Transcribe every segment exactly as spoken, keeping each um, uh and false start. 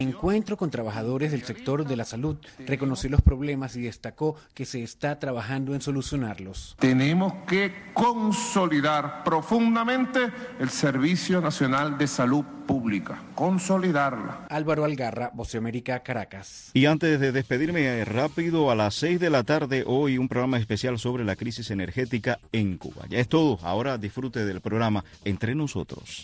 Encuentro con trabajadores del sector de la salud, reconoció los problemas y destacó que se está trabajando en solucionarlos. Tenemos que consolidar profundamente el Servicio Nacional de Salud Pública, consolidarla. Álvaro Algarra, Voz de América, Caracas. Y antes de despedirme rápido, a las seis de la tarde, hoy un programa especial sobre la crisis energética en Cuba. Ya es todo, ahora disfrute del programa Entre Nosotros.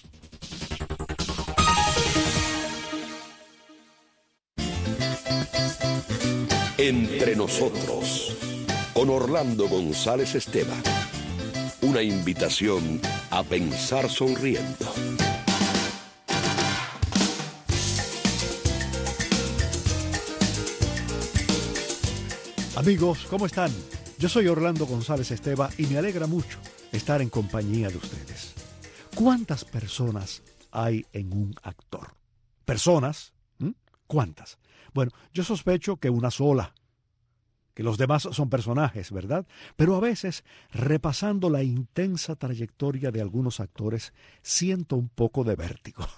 Entre Nosotros, con Orlando González Esteban. Una invitación a pensar sonriendo. Amigos, ¿cómo están? Yo soy Orlando González Esteban y me alegra mucho estar en compañía de ustedes. ¿Cuántas personas hay en un actor? ¿Personas? ¿Mm? ¿Cuántas? Bueno, yo sospecho que una sola, que los demás son personajes, ¿verdad? Pero a veces, repasando la intensa trayectoria de algunos actores, siento un poco de vértigo.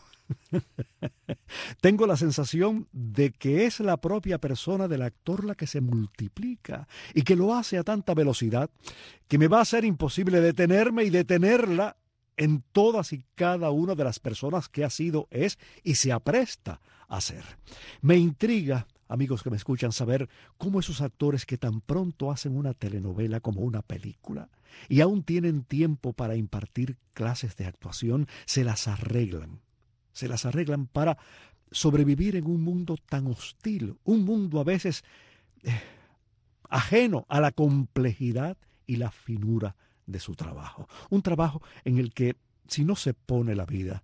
Tengo la sensación de que es la propia persona del actor la que se multiplica y que lo hace a tanta velocidad que me va a ser imposible detenerme y detenerla en todas y cada una de las personas que ha sido, es y se apresta a ser. Me intriga, amigos que me escuchan, saber cómo esos actores que tan pronto hacen una telenovela como una película y aún tienen tiempo para impartir clases de actuación, se las arreglan. Se las arreglan para sobrevivir en un mundo tan hostil, un mundo a veces eh, ajeno a la complejidad y la finura de su trabajo. Un trabajo en el que, si no se pone la vida,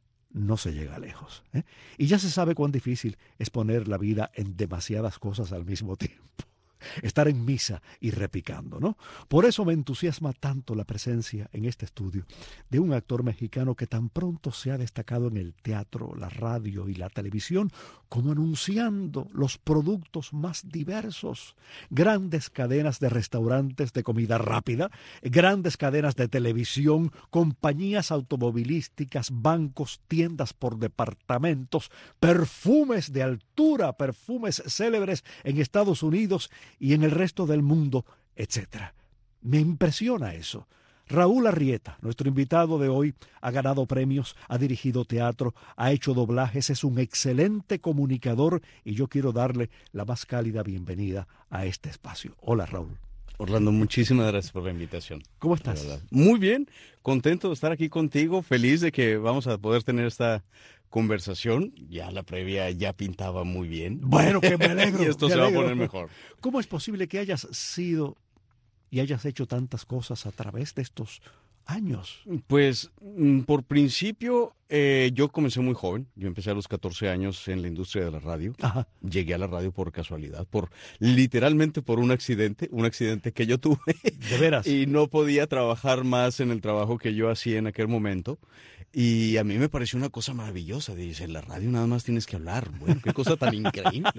no se llega lejos. ¿eh? Y ya se sabe cuán difícil es poner la vida en demasiadas cosas al mismo tiempo. Estar en misa y repicando, ¿no? Por eso me entusiasma tanto la presencia en este estudio de un actor mexicano que tan pronto se ha destacado en el teatro, la radio y la televisión como anunciando los productos más diversos. Grandes cadenas de restaurantes de comida rápida, grandes cadenas de televisión, compañías automovilísticas, bancos, tiendas por departamentos, perfumes de altura, perfumes célebres en Estados Unidos y en el resto del mundo, etcétera. Me impresiona eso. Raúl Arrieta, nuestro invitado de hoy, ha ganado premios, ha dirigido teatro, ha hecho doblajes, es un excelente comunicador y yo quiero darle la más cálida bienvenida a este espacio. Hola, Raúl. Orlando, muchísimas gracias por la invitación. ¿Cómo estás? Muy bien, contento de estar aquí contigo, feliz de que vamos a poder tener esta conversación. Ya la previa ya pintaba muy bien. Bueno, que me alegro. Y esto me se alegro. va a poner mejor. ¿Cómo es posible que hayas sido y hayas hecho tantas cosas a través de estos años? Pues, por principio, eh, yo comencé muy joven. Yo empecé a los catorce años en la industria de la radio. Ajá. Llegué a la radio por casualidad, por literalmente por un accidente, un accidente que yo tuve. ¿De veras? Y no podía trabajar más en el trabajo que yo hacía en aquel momento. Y a mí me pareció una cosa maravillosa. Dice, en la radio nada más tienes que hablar. Bueno, qué cosa tan increíble.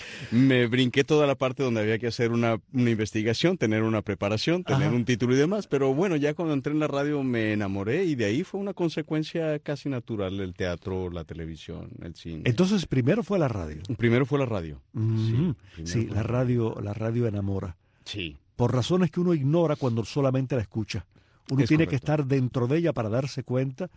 Me brinqué toda la parte donde había que hacer una, una investigación, tener una preparación, tener Ajá. un título y demás. Pero bueno, ya cuando entré en la radio me enamoré y de ahí fue una consecuencia casi natural el teatro, la televisión, el cine. Entonces, primero fue la radio. Primero fue la radio. Mm, Sí, sí, fue la radio, la radio enamora. Sí. Por razones que uno ignora cuando solamente la escucha. Uno Es tiene que correcto. estar dentro de ella para darse cuenta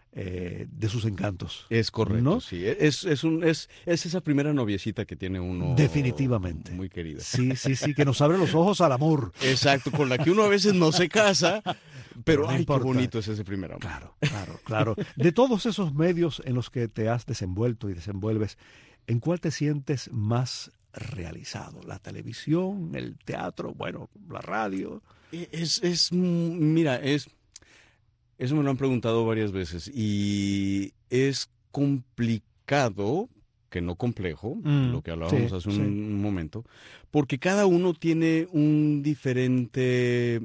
eh, de sus encantos. Es correcto, ¿No? sí. Es, es, un, es, es esa primera noviecita que tiene uno. Definitivamente. Muy querida. Sí, sí, sí, que nos abre los ojos al amor. Exacto, con la que uno a veces no se casa, pero, Pero no ay, importa. qué bonito es ese primer amor. Claro, claro, claro. De todos esos medios en los que te has desenvuelto y desenvuelves, ¿en cuál te sientes más realizado? ¿La televisión, el teatro, bueno, la radio? Es, es, mira, es, eso me lo han preguntado varias veces y es complicado, que no complejo, Mm, lo que hablábamos sí, hace un, sí. un momento, porque cada uno tiene un diferente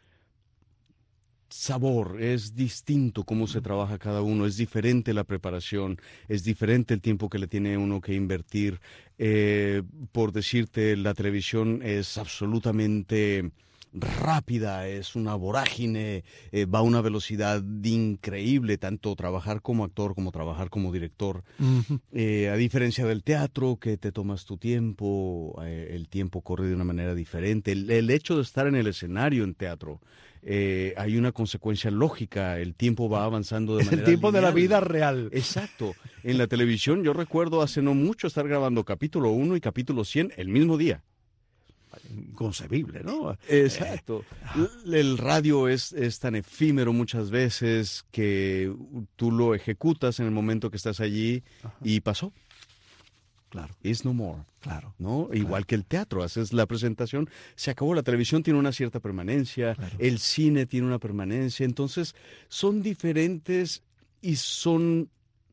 sabor, es distinto cómo se trabaja cada uno, es diferente la preparación, es diferente el tiempo que le tiene uno que invertir. Eh, por decirte, la televisión es absolutamente rápida, es una vorágine, eh, va a una velocidad increíble, tanto trabajar como actor como trabajar como director. Uh-huh. Eh, a diferencia del teatro, que te tomas tu tiempo, eh, el tiempo corre de una manera diferente. El, el hecho de estar en el escenario en teatro, eh, hay una consecuencia lógica, el tiempo va avanzando de es manera el tiempo lineal. De la vida real. Exacto. En la televisión yo recuerdo hace no mucho estar grabando capítulo uno y capítulo cien el mismo día. Inconcebible, ¿no? Exacto. Eh, el radio es, es tan efímero muchas veces que tú lo ejecutas en el momento que estás allí. Ajá. Y pasó. Claro. It's no more. Claro. ¿No? Claro. Igual que el teatro, haces la presentación, se acabó. La televisión tiene una cierta permanencia, claro. El cine tiene una permanencia, entonces son diferentes y son...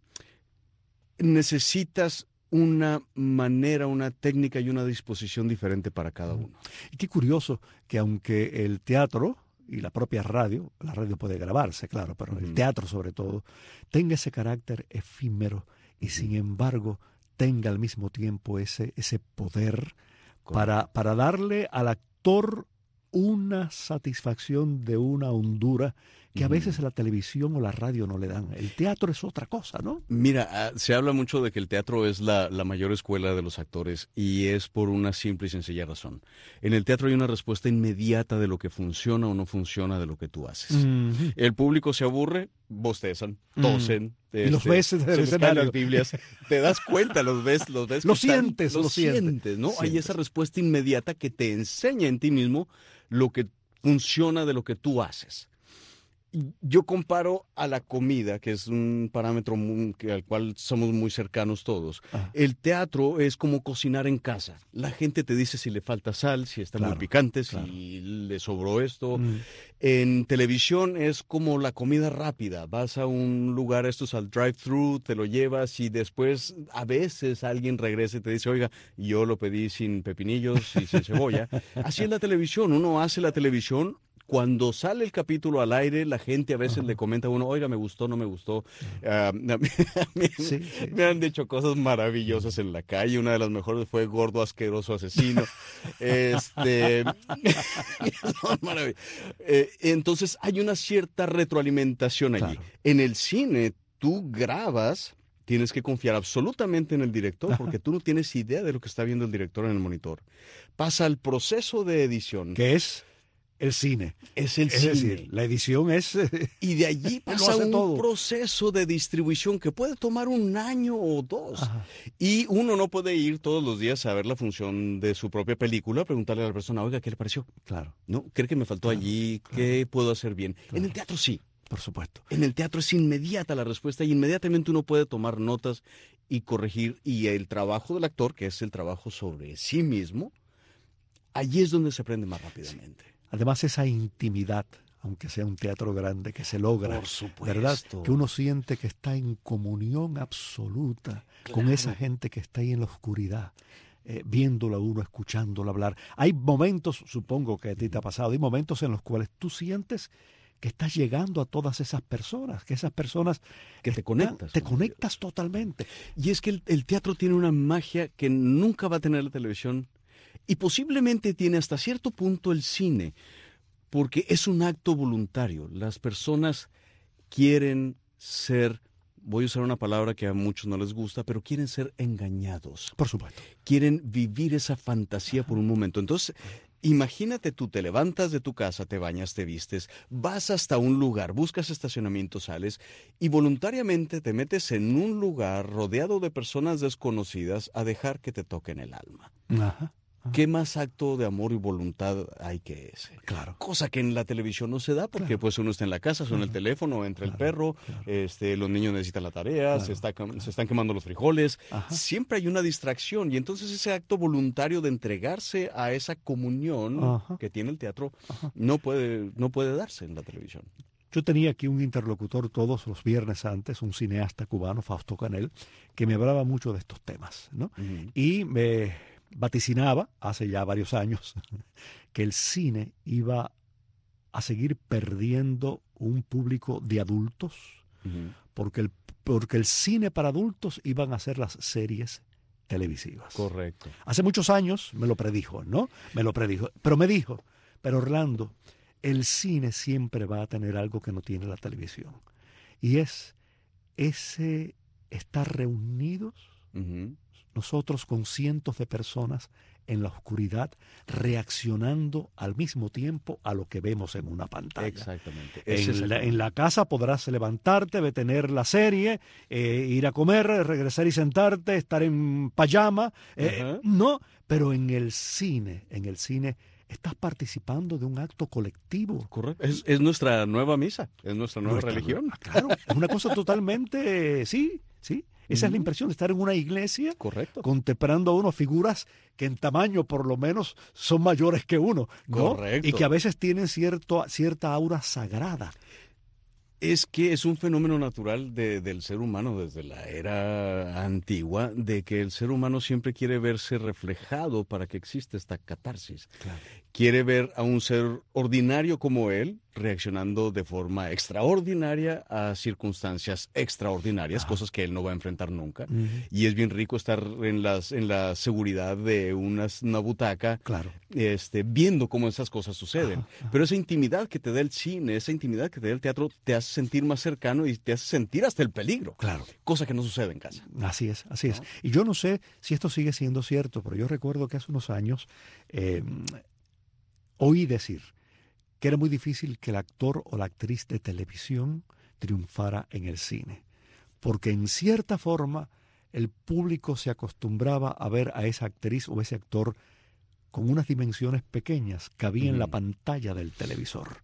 necesitas una manera, una técnica y una disposición diferente para cada uno. Y qué curioso que aunque el teatro y la propia radio, la radio puede grabarse, claro, pero uh-huh. el teatro sobre todo, tenga ese carácter efímero y uh-huh. sin embargo tenga al mismo tiempo ese, ese poder para, para darle al actor una satisfacción de una hondura que a veces la televisión o la radio no le dan. El teatro es otra cosa, ¿no? Mira, se habla mucho de que el teatro es la, la mayor escuela de los actores y es por una simple y sencilla razón. En el teatro hay una respuesta inmediata de lo que funciona o no funciona de lo que tú haces. Mm-hmm. El público se aburre, bostezan, tosen. Mm. Este, los ves en el escenario. Las Biblias. Te das cuenta, los ves. Los, ves lo sientes, están, lo sientes. sientes, ¿no? Sientes. Hay esa respuesta inmediata que te enseña en ti mismo lo que funciona de lo que tú haces. Yo comparo a la comida, que es un parámetro muy, que, al cual somos muy cercanos todos. Ajá. El teatro es como cocinar en casa. La gente te dice si le falta sal, si está claro, muy picante, claro. si le sobró esto. Mm. En televisión es como la comida rápida. Vas a un lugar, estos al drive-thru, te lo llevas y después a veces alguien regresa y te dice, oiga, yo lo pedí sin pepinillos y sin cebolla. Así es la televisión. Uno hace la televisión. Cuando sale el capítulo al aire, la gente a veces uh-huh. le comenta a uno, oiga, me gustó, no me gustó. Uh-huh. Uh, a mí, a mí, sí, sí, me han dicho cosas maravillosas en la calle. Una de las mejores fue gordo, asqueroso, asesino. este, eh, entonces hay una cierta retroalimentación allí. Claro. En el cine, tú grabas, tienes que confiar absolutamente en el director, uh-huh. porque tú no tienes idea de lo que está viendo el director en el monitor. Pasa al proceso de edición. ¿Qué es? El cine. Es el es cine. Decir, la edición es... Y de allí pasa un todo. proceso de distribución que puede tomar un año o dos. Ajá. Y uno no puede ir todos los días a ver la función de su propia película, preguntarle a la persona, oiga, ¿qué le pareció? Claro. ¿No? ¿Cree que me faltó claro, allí? Claro. ¿Qué puedo hacer bien? Claro. En el teatro sí. Por supuesto. En el teatro es inmediata la respuesta y inmediatamente uno puede tomar notas y corregir. Y el trabajo del actor, que es el trabajo sobre sí mismo, allí es donde se aprende más rápidamente. Sí. Además, esa intimidad, aunque sea un teatro grande, que se logra, por supuesto, ¿verdad? Que uno siente que está en comunión absoluta claro. con esa gente que está ahí en la oscuridad, eh, viéndola uno, escuchándola hablar. Hay momentos, supongo que a ti te ha pasado, hay momentos en los cuales tú sientes que estás llegando a todas esas personas, que esas personas... Que te conectas. Te conectas totalmente. Y es que el, el teatro tiene una magia que nunca va a tener la televisión. Y posiblemente tiene hasta cierto punto el cine, porque es un acto voluntario. Las personas quieren ser, voy a usar una palabra que a muchos no les gusta, pero quieren ser engañados. Por supuesto. Quieren vivir esa fantasía por un momento. Entonces, imagínate tú, te levantas de tu casa, te bañas, te vistes, vas hasta un lugar, buscas estacionamiento, sales y voluntariamente te metes en un lugar rodeado de personas desconocidas a dejar que te toquen el alma. Ajá. ¿Qué más acto de amor y voluntad hay que ese? Claro. Cosa que en la televisión no se da porque claro. pues uno está en la casa, suena claro. el teléfono, entra claro. el perro, claro. este, los niños necesitan la tarea, claro. se, está, claro. se están quemando los frijoles. Ajá. Siempre hay una distracción y entonces ese acto voluntario de entregarse a esa comunión Ajá. que tiene el teatro no puede, no puede darse en la televisión. Yo tenía aquí un interlocutor todos los viernes antes, un cineasta cubano, Fausto Canel, que me hablaba mucho de estos temas, ¿no? Uh-huh. Y me... vaticinaba, hace ya varios años, que el cine iba a seguir perdiendo un público de adultos, uh-huh. porque, el, porque el cine para adultos iban a ser las series televisivas. Correcto. Hace muchos años me lo predijo, ¿no? Me lo predijo, pero me dijo, Pero Orlando, el cine siempre va a tener algo que no tiene la televisión. Y es ese estar reunidos, uh-huh. nosotros con cientos de personas en la oscuridad, reaccionando al mismo tiempo a lo que vemos en una pantalla. Exactamente. En la, en la casa podrás levantarte, detener la serie, eh, ir a comer, regresar y sentarte, estar en pijama. Eh, uh-huh. No, pero en el cine, en el cine estás participando de un acto colectivo. Correcto. Es, es nuestra nueva misa, es nuestra nueva nuestra, religión. Claro, es una cosa totalmente, sí, sí. Esa mm. es la impresión de estar en una iglesia. Correcto. Contemplando a uno figuras que en tamaño por lo menos son mayores que uno, ¿no? Correcto. Y que a veces tienen cierto, cierta aura sagrada. Es que es un fenómeno natural de, del ser humano desde la era antigua, de que el ser humano siempre quiere verse reflejado para que exista esta catarsis. Claro. Quiere ver a un ser ordinario como él reaccionando de forma extraordinaria a circunstancias extraordinarias, ah. cosas que él no va a enfrentar nunca. Uh-huh. Y es bien rico estar en, las, en la seguridad de una, una butaca, claro. este, viendo cómo esas cosas suceden. Uh-huh. Uh-huh. Pero esa intimidad que te da el cine, esa intimidad que te da el teatro, te hace sentir más cercano y te hace sentir hasta el peligro. Claro. Cosa que no sucede en casa. Así es, así ¿no? es. Y yo no sé si esto sigue siendo cierto, pero yo recuerdo que hace unos años eh, oí decir que era muy difícil que el actor o la actriz de televisión triunfara en el cine, porque en cierta forma el público se acostumbraba a ver a esa actriz o ese actor con unas dimensiones pequeñas que había mm. en la pantalla del televisor.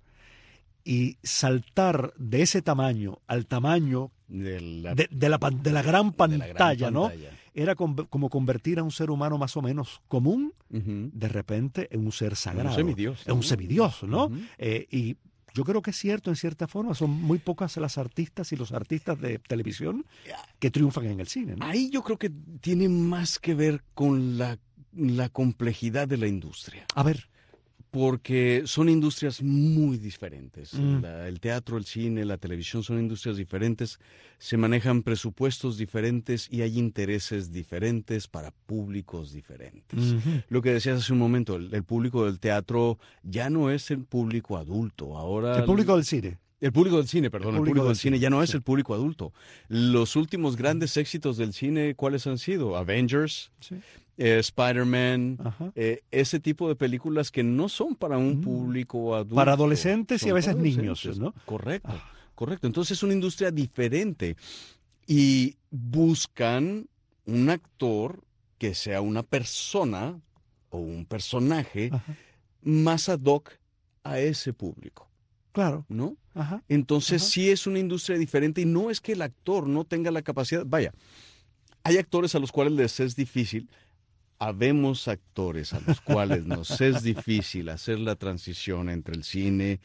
Y saltar de ese tamaño al tamaño de la, de, de la, de la gran pantalla, de la gran ¿no? pantalla. Era com, como convertir a un ser humano más o menos común, uh-huh. de repente, en un ser sagrado. Un semidios. En un semidios, ¿no? Uh-huh. Eh, y yo creo que es cierto en cierta forma, son muy pocas las artistas y los artistas de televisión que triunfan en el cine, ¿no? Ahí yo creo que tiene más que ver con la, la complejidad de la industria. A ver. Porque son industrias muy diferentes. Mm. La, el teatro, el cine, la televisión son industrias diferentes. Se manejan presupuestos diferentes y hay intereses diferentes para públicos diferentes. Mm-hmm. Lo que decías hace un momento, el, el público del teatro ya no es el público adulto. Ahora el público del cine. El público del cine, perdón, el público, el público del cine, cine ya no sí. es el público adulto. Los últimos grandes éxitos del cine, ¿cuáles han sido? Avengers, sí. eh, Spider-Man, eh, ese tipo de películas que no son para un mm. público adulto. Para adolescentes y a veces niños, ¿no? Correcto, ah. correcto. Entonces es una industria diferente y buscan un actor que sea una persona o un personaje Ajá. más ad hoc a ese público. Claro. ¿No? Ajá. Entonces Ajá. sí es una industria diferente y no es que el actor no tenga la capacidad. Vaya, hay actores a los cuales les es difícil. Habemos actores a los cuales nos es difícil hacer la transición entre el cine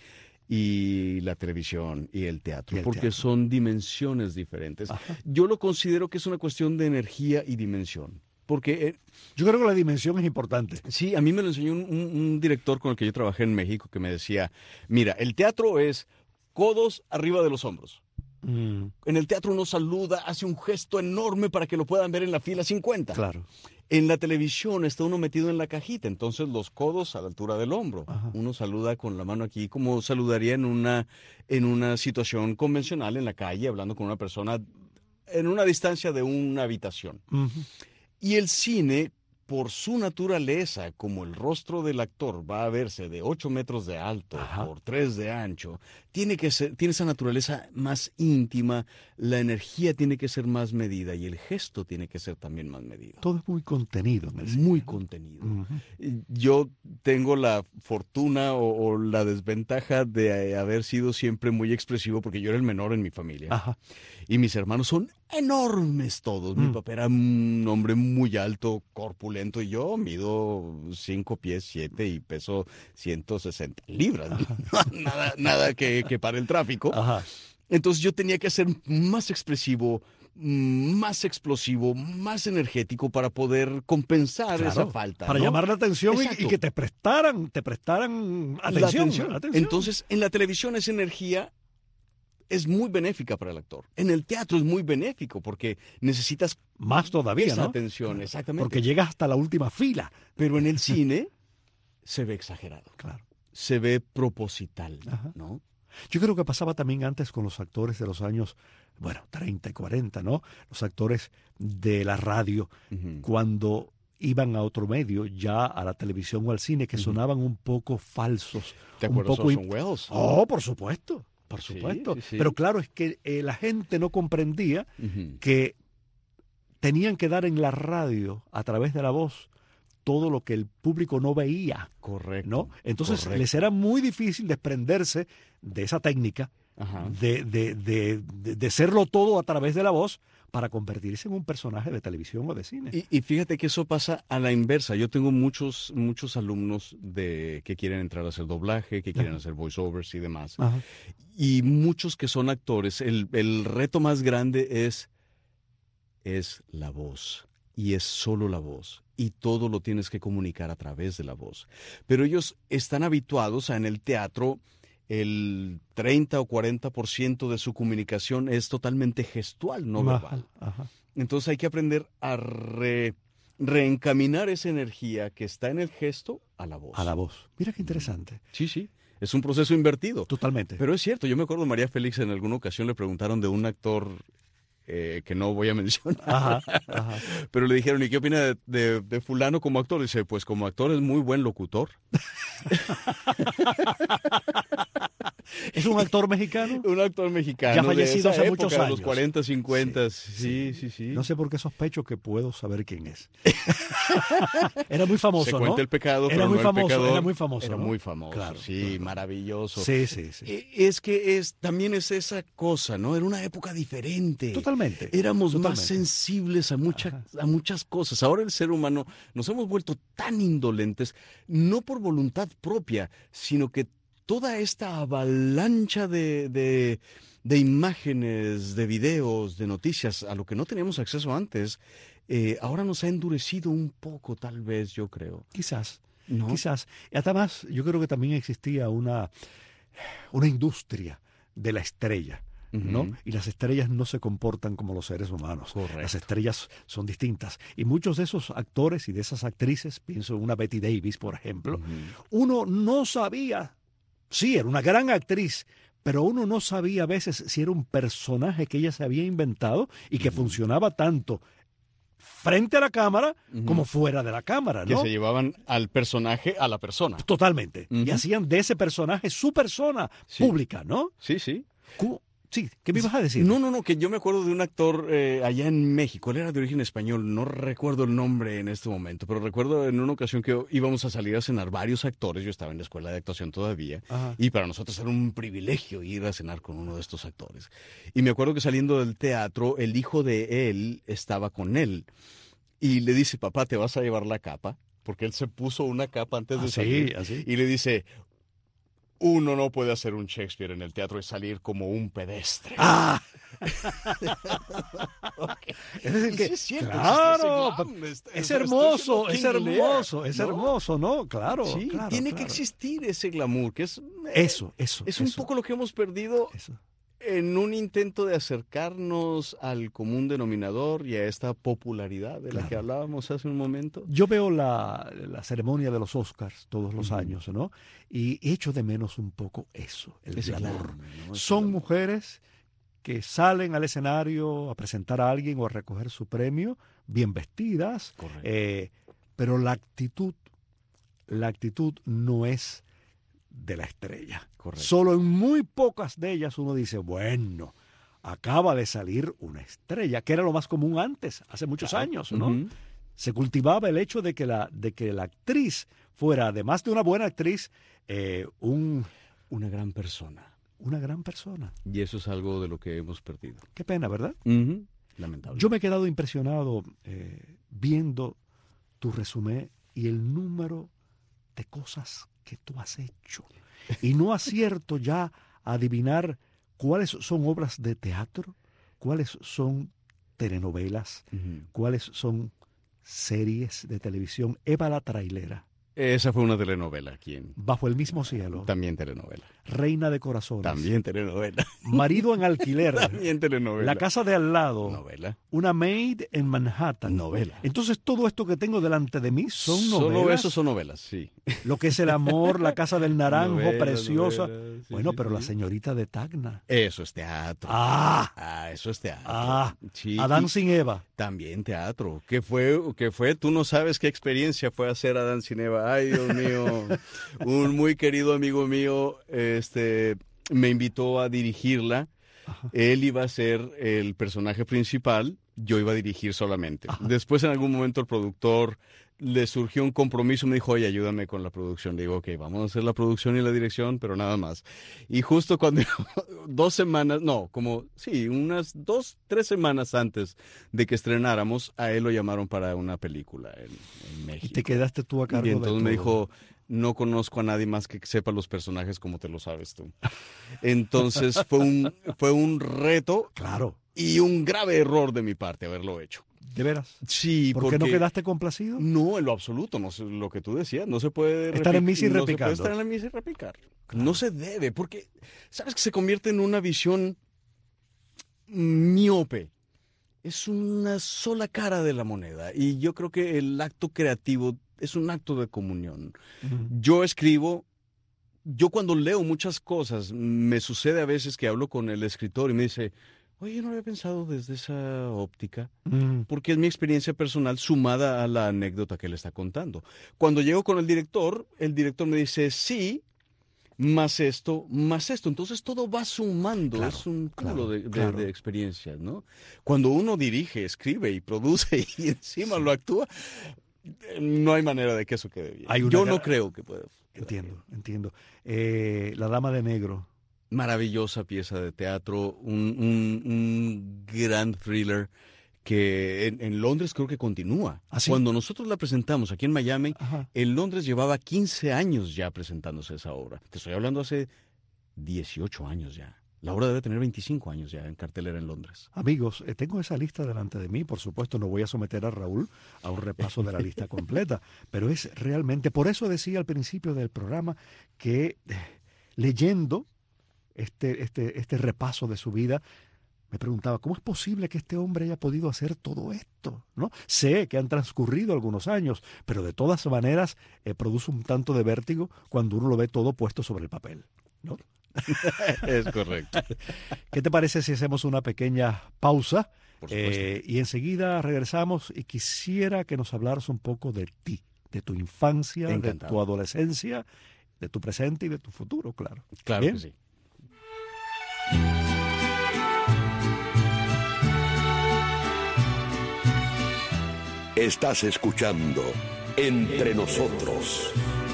y la televisión y el teatro, y el porque teatro. son dimensiones diferentes. Ajá. Yo lo considero que es una cuestión de energía y dimensión. Porque eh, yo creo que la dimensión es importante. Sí, a mí me lo enseñó un, un, un director con el que yo trabajé en México que me decía, mira, el teatro es codos arriba de los hombros. Mm. En el teatro uno saluda, hace un gesto enorme para que lo puedan ver en la fila cincuenta. Claro. En la televisión está uno metido en la cajita, entonces los codos a la altura del hombro. Ajá. Uno saluda con la mano aquí como saludaría en una, en una situación convencional en la calle, hablando con una persona en una distancia de una habitación. Uh-huh. Y el cine, por su naturaleza, como el rostro del actor va a verse de ocho metros de alto Ajá. por tres de ancho, tiene que ser, tiene esa naturaleza más íntima, la energía tiene que ser más medida y el gesto tiene que ser también más medido. Todo es muy contenido en el cine. Muy contenido. Uh-huh. Yo tengo la fortuna o, o la desventaja de haber sido siempre muy expresivo porque yo era el menor en mi familia. Ajá. Y mis hermanos son enormes todos. Mm. Mi papá era un hombre muy alto, corpulento, y yo mido cinco pies siete y peso ciento sesenta libras. nada nada que, que para el tráfico. Ajá. Entonces yo tenía que ser más expresivo, más explosivo, más energético para poder compensar Claro, esa falta. Para ¿no? llamar la atención y, Exacto. y que te prestaran, te prestaran atención, La atención. atención. Entonces, en la televisión esa energía es muy benéfica para el actor. En el teatro es muy benéfico porque necesitas más todavía, esa ¿no? atención, exactamente. Porque llegas hasta la última fila. Pero en el cine se ve exagerado. Claro. se ve proposital, Ajá. ¿no? Yo creo que pasaba también antes con los actores de los años, bueno, treinta y cuarenta, ¿no? Los actores de la radio, Ujú. cuando iban a otro medio, ya a la televisión o al cine, que Ujú. sonaban un poco falsos. ¿Te un acuerdas poco de in- Orson Welles? Oh, por supuesto, por Sí, supuesto. sí, sí. Pero claro, es que eh, la gente no comprendía Ujú. que tenían que dar en la radio, a través de la voz, todo lo que el público no veía, Correcto. ¿no? Entonces correcto. les era muy difícil desprenderse de esa técnica, Ajá. de, de, de, de, de serlo todo a través de la voz para convertirse en un personaje de televisión o de cine. Y, y fíjate que eso pasa a la inversa. Yo tengo muchos, muchos alumnos de que quieren entrar a hacer doblaje, que quieren Ajá. hacer voiceovers y demás. Ajá. Y muchos que son actores, el, el reto más grande es, es la voz. Y es solo la voz. Y todo lo tienes que comunicar a través de la voz. Pero ellos están habituados a en el teatro, el treinta o cuarenta por ciento de su comunicación es totalmente gestual, no Ajá, verbal. ajá. Entonces hay que aprender a re- reencaminar esa energía que está en el gesto a la voz. A la voz. Mira qué interesante. Sí, sí. Es un proceso invertido. Totalmente. Pero es cierto, yo me acuerdo, María Félix en alguna ocasión le preguntaron de un actor eh, que no voy a mencionar, Ajá, ajá. pero le dijeron, ¿y qué opina de, de- de fulano como actor? Dice, pues como actor es muy buen locutor. ¿Es un actor mexicano? Un actor mexicano Ya de fallecido esa hace época, muchos de los años. cuarenta, cincuenta. Sí, sí, sí. No sé por qué sospecho que puedo saber quién es. Era muy famoso, Se ¿no? cuenta el pecado, Era pero muy no el famoso, pecador. era muy famoso, Era ¿no? muy famoso, Claro, sí, claro. maravilloso. Sí, sí, sí. Eh, Es que es también es esa cosa, ¿no? Era una época diferente. Totalmente. Éramos más Totalmente. sensibles a, mucha- Ajá. a muchas cosas. Ahora el ser humano nos hemos vuelto tan indolentes, no por voluntad propia, sino que toda esta avalancha de, de, de imágenes, de videos, de noticias, a lo que no teníamos acceso antes, eh, ahora nos ha endurecido un poco, tal vez, yo creo. Quizás, ¿No? quizás. Y además, yo creo que también existía una, una industria de la estrella, ¿no? Ujú. Y las estrellas no se comportan como los seres humanos. Correcto. Las estrellas son distintas. Y muchos de esos actores y de esas actrices, pienso en una Betty Davis, por ejemplo, Ujú. uno no sabía, sí, era una gran actriz, pero uno no sabía a veces si era un personaje que ella se había inventado y que Ujú. funcionaba tanto frente a la cámara Ujú. como fuera de la cámara, Que ¿no? se llevaban al personaje a la persona. Totalmente. Y Ujú. hacían de ese personaje su persona Sí. pública, ¿no? Sí, sí. Cu- Sí, ¿qué me ibas a decir? No, no, no, que yo me acuerdo de un actor eh, allá en México, él era de origen español, no recuerdo el nombre en este momento, pero recuerdo en una ocasión que íbamos a salir a cenar varios actores, yo estaba en la escuela de actuación todavía, Ajá. y para nosotros era un privilegio ir a cenar con uno de estos actores. Y me acuerdo que saliendo del teatro, el hijo de él estaba con él, y le dice, papá, ¿te vas a llevar la capa? Porque él se puso una capa antes de Así, salir, así. y le dice... Uno no puede hacer un Shakespeare en el teatro y salir como un pedestre. ¡Ah! Es decir, Y que, sí es cierto, claro, existe ese glam, es- es es- hermoso, estoy es siendo King hermoso, Lear, es ¿no? hermoso, ¿no? Claro, Sí, claro, tiene que claro. existir ese glamour, que es... Eso, eso. Es un eso, poco lo que hemos perdido eso. en un intento de acercarnos al común denominador y a esta popularidad de la Claro. que hablábamos hace un momento. Yo veo la, la ceremonia de los Oscars todos los Ujú. años, ¿no? Y echo de menos un poco eso, el Ese glamour. glam, ¿no? Ese Son glamour. mujeres que salen al escenario a presentar a alguien o a recoger su premio, bien vestidas, Correcto. eh, pero la actitud, la actitud no es de la estrella. Correcto. Solo en muy pocas de ellas uno dice, bueno, acaba de salir una estrella, que era lo más común antes, hace muchos Ah, años, ¿no? ujú. Se cultivaba el hecho de que la, de que la actriz fuera, además de una buena actriz, eh, un, Una gran persona. una gran persona. Y eso es algo de lo que hemos perdido. Qué pena, ¿verdad? Ujú. Lamentable. Yo me he quedado impresionado eh, viendo tu resumen y el número de cosas que tú has hecho. Y no acierto ya a adivinar cuáles son obras de teatro, cuáles son telenovelas, Ujú. cuáles son series de televisión. Eva la trailera. Esa fue una telenovela aquí en... Bajo el mismo cielo. También telenovela. Reina de corazones. También telenovela. Marido en alquiler. También telenovela. La casa de al lado. Novela. Una maid en Manhattan. Novela. Entonces todo esto que tengo delante de mí son novelas. Solo eso son novelas, sí. Lo que es el amor, la casa del naranjo, Novelas, preciosa. novelas, sí, bueno, sí, pero sí. la señorita de Tacna. Eso es teatro. Ah, Ah, eso es teatro. ah, Sí, Adán y sin Eva. también teatro. ¿Qué fue? ¿Qué fue? Tú no sabes qué experiencia fue hacer Adán sin Eva. Ay, Dios mío. Un muy querido amigo mío, este, me invitó a dirigirla. Ajá. Él iba a ser el personaje principal, yo iba a dirigir solamente. Ajá. Después, en algún momento, el productor le surgió un compromiso, me dijo, oye, ayúdame con la producción. Le digo, ok, vamos a hacer la producción y la dirección, pero nada más. Y justo cuando, dos semanas, no, como, sí, unas dos, tres semanas antes de que estrenáramos, a él lo llamaron para una película en, en México. Y te quedaste tú a cargo Y de entonces todo. me dijo, no conozco a nadie más que sepa los personajes como te lo sabes tú. Entonces fue un, fue un reto Claro, y un grave error de mi parte haberlo hecho. de veras. Sí, ¿Por porque qué no quedaste complacido? no, en lo absoluto, no sé lo que tú decías, no se puede Estar en repic- misa y no se repicando. puede estar en la misa y repicar. No se debe, porque sabes que se convierte en una visión miope. Es una sola cara de la moneda y yo creo que el acto creativo es un acto de comunión. Ujú. Yo escribo, yo cuando leo muchas cosas, me sucede a veces que hablo con el escritor y me dice, oye, no había pensado desde esa óptica, Mm, porque es mi experiencia personal sumada a la anécdota que él está contando. Cuando llego con el director, el director me dice, sí, más esto, más esto. Entonces todo va sumando, Claro, es un claro, cúmulo de, de- claro. de experiencias, ¿no? Cuando uno dirige, escribe y produce y encima lo actúa, eh, no hay manera de que eso quede bien. Hay una Yo gra- no creo que pueda. quedar entiendo, bien. entiendo. Eh, La Dama de Negro. Maravillosa pieza de teatro, un, un- un gran thriller que en, en Londres creo que continúa. ¿Ah, sí? Cuando nosotros la presentamos aquí en Miami, Ajá. en Londres llevaba quince años ya presentándose esa obra. Te estoy hablando hace dieciocho años ya. La obra debe tener veinticinco años ya en cartelera en Londres. Amigos, eh, tengo esa lista delante de mí. Por supuesto, no voy a someter a Raúl a un repaso de la lista completa, pero es realmente, por eso decía al principio del programa que eh, leyendo este, este, este repaso de su vida, me preguntaba, ¿cómo es posible que este hombre haya podido hacer todo esto? ¿No? Sé que han transcurrido algunos años, pero de todas maneras eh, produce un tanto de vértigo cuando uno lo ve todo puesto sobre el papel, ¿no? Es correcto. ¿Qué te parece si hacemos una pequeña pausa? Por supuesto. Eh, y enseguida regresamos y quisiera que nos hablaras un poco de ti, de tu infancia, de Encantado. tu adolescencia, de tu presente y de tu futuro, claro. Claro Bien. que sí. Estás escuchando Entre Nosotros.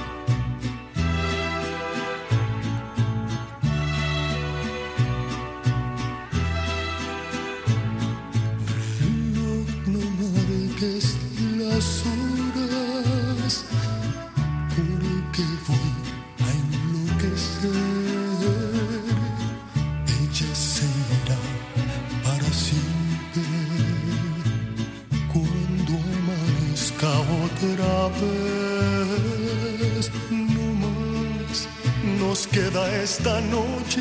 No, no marques las horas, porque voy a enloquecer. Ella se irá para siempre cuando amanezca otra vez. No más nos queda esta noche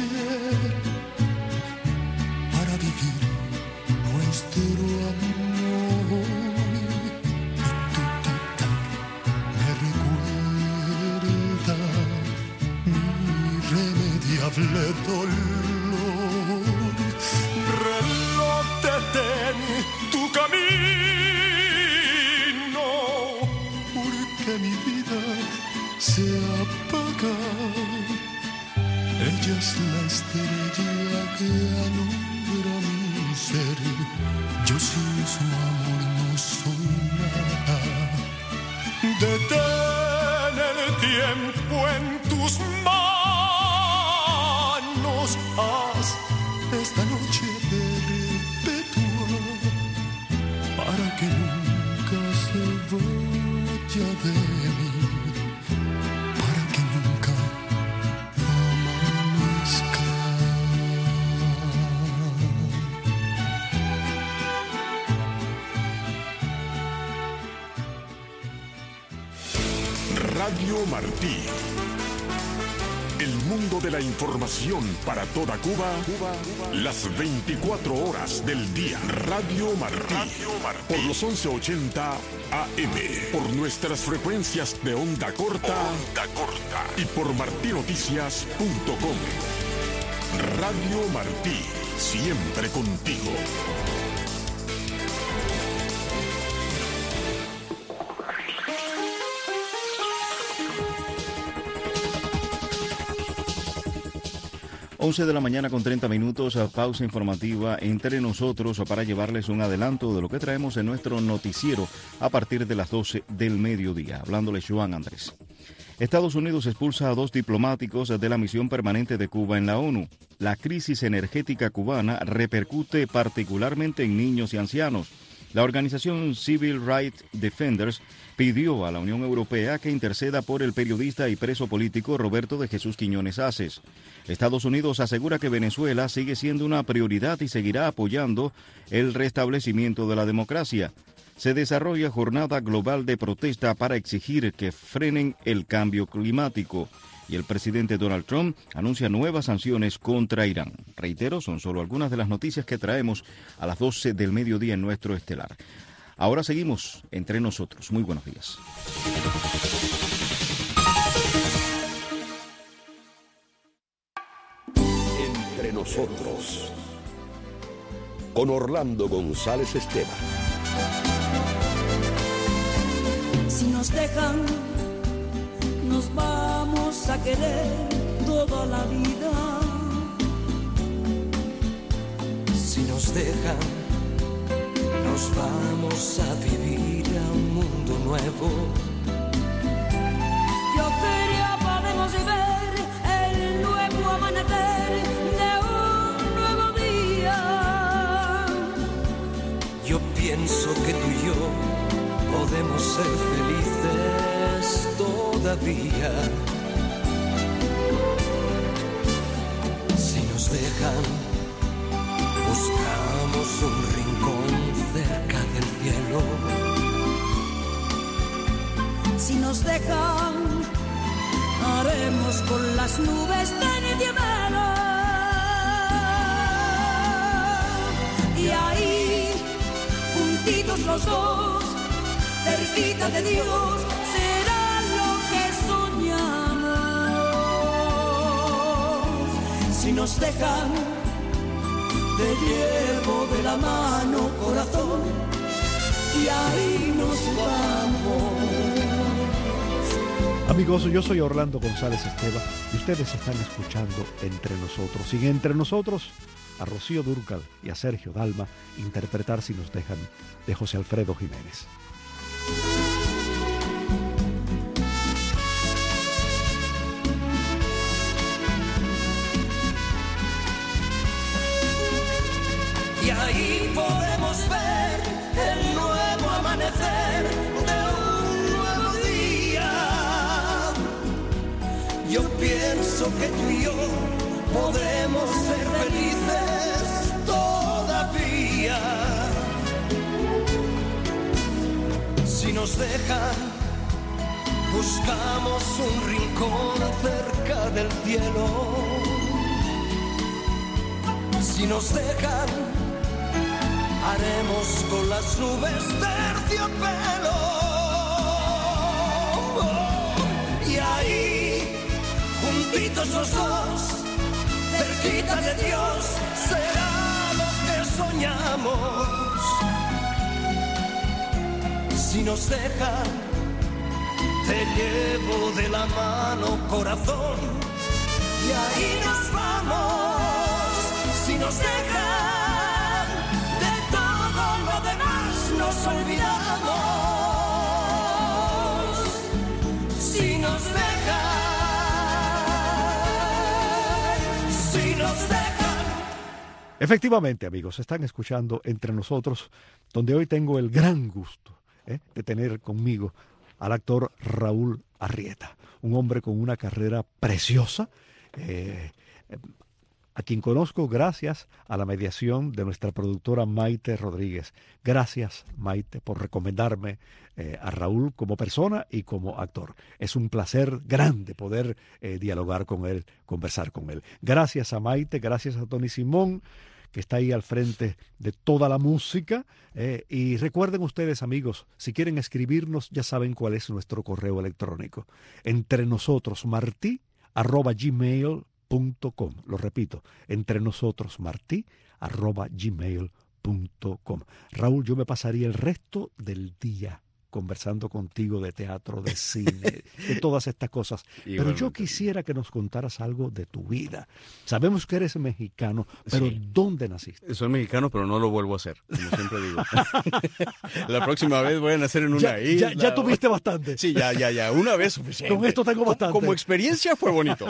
para vivir nuestro amor. Y tu tic-tac me recuerda mi irremediable dolor. Reloj, detén tu camino, porque mi vida se apaga. Ella es la estrella que alumbra mi ser. Yo sin su amor no soy nada. Detén el tiempo en tus manos. Haz esta noche perpetua para que nunca se vaya de mí. Para que nunca amanezca. Radio Martí. El mundo de la información para toda Cuba, Cuba, Cuba, las veinticuatro horas del día. Radio Martí. Radio Martí. Por los once ochenta A M. Por nuestras frecuencias de onda corta. Onda corta. Y por martinoticias punto com. Radio Martí. Siempre contigo. once de la mañana con treinta minutos, a pausa informativa entre nosotros para llevarles un adelanto de lo que traemos en nuestro noticiero a partir de las doce del mediodía. Hablándole Joan Andrés. Estados Unidos expulsa a dos diplomáticos de la misión permanente de Cuba en la ONU. La crisis energética cubana repercute particularmente en niños y ancianos. La organización Civil Rights Defenders pidió a la Unión Europea que interceda por el periodista y preso político Roberto de Jesús Quiñones Aces. Estados Unidos asegura que Venezuela sigue siendo una prioridad y seguirá apoyando el restablecimiento de la democracia. Se desarrolla jornada global de protesta para exigir que frenen el cambio climático. Y el presidente Donald Trump anuncia nuevas sanciones contra Irán. Reitero, son solo algunas de las noticias que traemos a las doce del mediodía en nuestro estelar. Ahora seguimos entre nosotros. Muy buenos días. Entre nosotros, con Orlando González Esteban. Si nos dejan, nos vamos a querer toda la vida. Si nos dejan, nos vamos a vivir a un mundo nuevo. Yo quería podemos ver el nuevo amanecer de un nuevo día. Yo pienso que tú y yo podemos ser felices todavía. Si nos dejan, buscamos un rincón cerca del cielo. Si nos dejan, haremos con las nubes de niebla. Y ahí, juntitos los dos, cerquita de Dios, será lo que soñamos. Si nos dejan, te llevo de la mano, corazón, y ahí nos vamos. Amigos, yo soy Orlando González Esteban y ustedes están escuchando Entre Nosotros. Y en Entre Nosotros, a Rocío Dúrcal y a Sergio Dalma interpretar Si nos dejan, de José Alfredo Jiménez. Y ahí podemos ver el nuevo amanecer de un nuevo día. Yo pienso que tú y yo podemos ser felices todavía. Si nos dejan, buscamos un rincón cerca del cielo. Si nos dejan, haremos con las nubes terciopelo. Y ahí, juntitos los dos, cerquita de Dios, será lo que soñamos. Si nos dejan, te llevo de la mano, corazón, y ahí nos vamos. Si nos dejan, de todo lo demás nos olvidamos. Si nos dejan, si nos dejan. Efectivamente, amigos, están escuchando Entre Nosotros, donde hoy tengo el gran gusto ¿eh? de tener conmigo al actor Raúl Arrieta, un hombre con una carrera preciosa, eh, a quien conozco gracias a la mediación de nuestra productora Maite Rodríguez. Gracias, Maite, por recomendarme eh, a Raúl como persona y como actor. Es un placer grande poder eh, dialogar con él, conversar con él. Gracias a Maite, gracias a Tony Simón, que está ahí al frente de toda la música. Eh, y recuerden ustedes, amigos, si quieren escribirnos, ya saben cuál es nuestro correo electrónico. Entre nosotros, martí, arroba gmail punto com. Lo repito, entre nosotros, martí, arroba gmail punto com. Raúl, yo me pasaría el resto del día conversando contigo de teatro, de cine, de todas estas cosas. Pero yo quisiera que nos contaras algo de tu vida. Sabemos que eres mexicano, pero sí. ¿Dónde naciste? Soy mexicano, pero no lo vuelvo a hacer, como siempre digo. La próxima vez voy a nacer en una ya, isla. Ya, ya tuviste bastante. Sí, ya, ya, ya. Una vez suficiente. Con esto tengo bastante. Como experiencia fue bonito.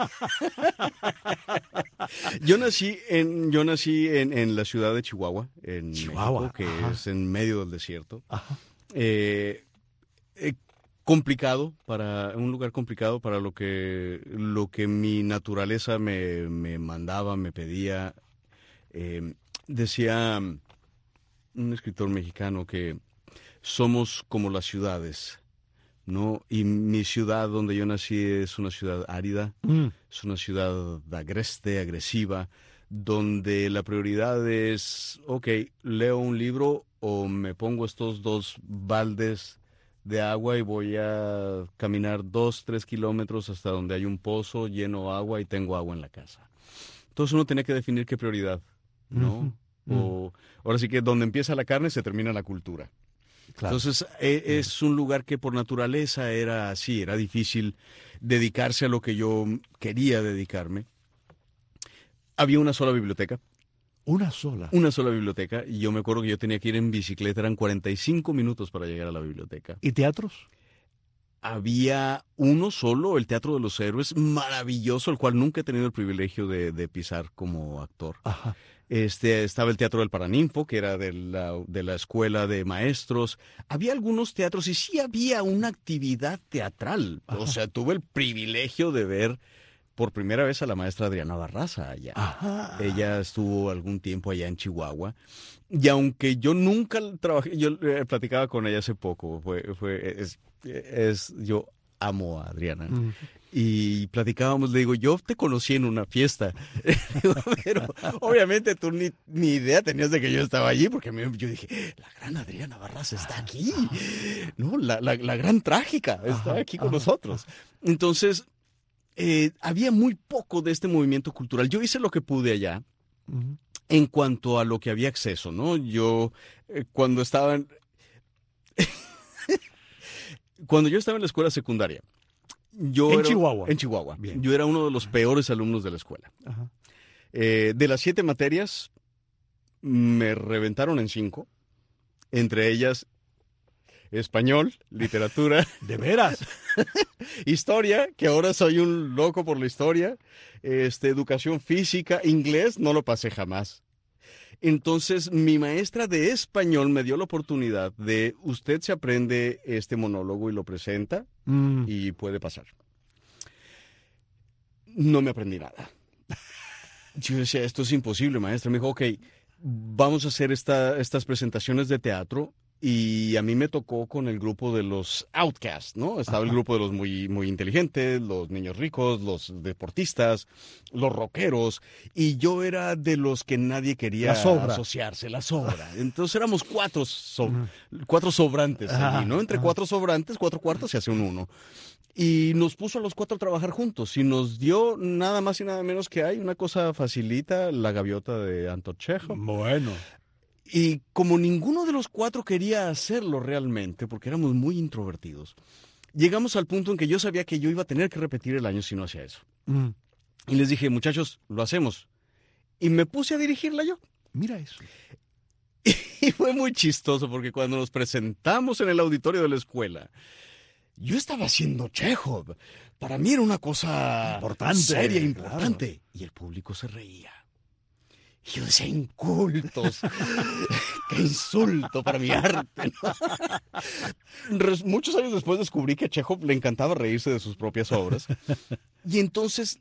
Yo nací en, yo nací en, en la ciudad de Chihuahua, en Chihuahua, México, que ajá. es en medio del desierto. Ajá. Eh, eh, complicado para un lugar complicado para lo que lo que mi naturaleza me, me mandaba, me pedía. Eh, decía un escritor mexicano que somos como las ciudades, ¿no? Y mi ciudad donde yo nací es una ciudad árida, mm. es una ciudad agreste, agresiva, donde la prioridad es, ok, leo un libro o me pongo estos dos baldes de agua y voy a caminar dos, tres kilómetros hasta donde hay un pozo lleno de agua y tengo agua en la casa. Entonces uno tenía que definir qué prioridad, ¿no? Uh-huh. O ahora sí que donde empieza la carne se termina la cultura. Claro. Entonces eh, es un lugar que por naturaleza era así, era difícil dedicarse a lo que yo quería dedicarme. Había una sola biblioteca. ¿Una sola? Una sola biblioteca. Y yo me acuerdo que yo tenía que ir en bicicleta. Eran cuarenta y cinco minutos para llegar a la biblioteca. ¿Y teatros? Había uno solo, el Teatro de los Héroes, maravilloso, el cual nunca he tenido el privilegio de, de pisar como actor. Ajá. Este, estaba el Teatro del Paraninfo, que era de la, de la Escuela de Maestros. Había algunos teatros y sí había una actividad teatral. Ajá. O sea, tuve el privilegio de ver por primera vez a la maestra Adriana Barraza allá. Ajá. Ella estuvo algún tiempo allá en Chihuahua. Y aunque yo nunca trabajé, yo eh, platicaba con ella hace poco, fue, fue, es, es, yo amo a Adriana. Mm. Y platicábamos, le digo, yo te conocí en una fiesta. Pero obviamente tú ni, ni idea tenías de que yo estaba allí, porque me, yo dije, la gran Adriana Barraza está aquí. No, la, la, la gran trágica está aquí con nosotros. Entonces, Eh, había muy poco de este movimiento cultural. Yo hice lo que pude allá uh-huh. en cuanto a lo que había acceso, ¿no? Yo, eh, cuando estaba en... cuando yo estaba en la escuela secundaria, yo ¿En era... Chihuahua? En Chihuahua. Bien. Yo era uno de los peores alumnos de la escuela. Uh-huh. Eh, de las siete materias, me reventaron en cinco, entre ellas... español, literatura. ¿De veras? Historia, que ahora soy un loco por la historia. Este, educación física, inglés, no lo pasé jamás. Entonces, mi maestra de español me dio la oportunidad de, usted se aprende este monólogo y lo presenta mm. y puede pasar. No me aprendí nada. Yo decía, esto es imposible, maestra. Me dijo, ok, vamos a hacer esta, estas presentaciones de teatro. Y a mí me tocó con el grupo de los outcasts, ¿no? Estaba Ajá. el grupo de los muy, muy inteligentes, los niños ricos, los deportistas, los rockeros. Y yo era de los que nadie quería la asociarse, la sobra. Entonces éramos cuatro, so, cuatro sobrantes allí, ¿no? Entre Ajá. cuatro sobrantes, cuatro cuartos se hace un uno. Y nos puso a los cuatro a trabajar juntos. Y nos dio nada más y nada menos que hay una cosa facilita, La Gaviota de Anton Chejov. Bueno. Y como ninguno de los cuatro quería hacerlo realmente, porque éramos muy introvertidos, llegamos al punto en que yo sabía que yo iba a tener que repetir el año si no hacía eso. Mm. Y les dije, muchachos, lo hacemos. Y me puse a dirigirla yo. Mira eso. Y fue muy chistoso, porque cuando nos presentamos en el auditorio de la escuela, yo estaba haciendo Chejov. Para mí era una cosa importante, seria, importante. Claro. Y el público se reía. Y yo decía, incultos, qué insulto para mi arte, ¿no? Muchos años después descubrí que a Chejov le encantaba reírse de sus propias obras. Y entonces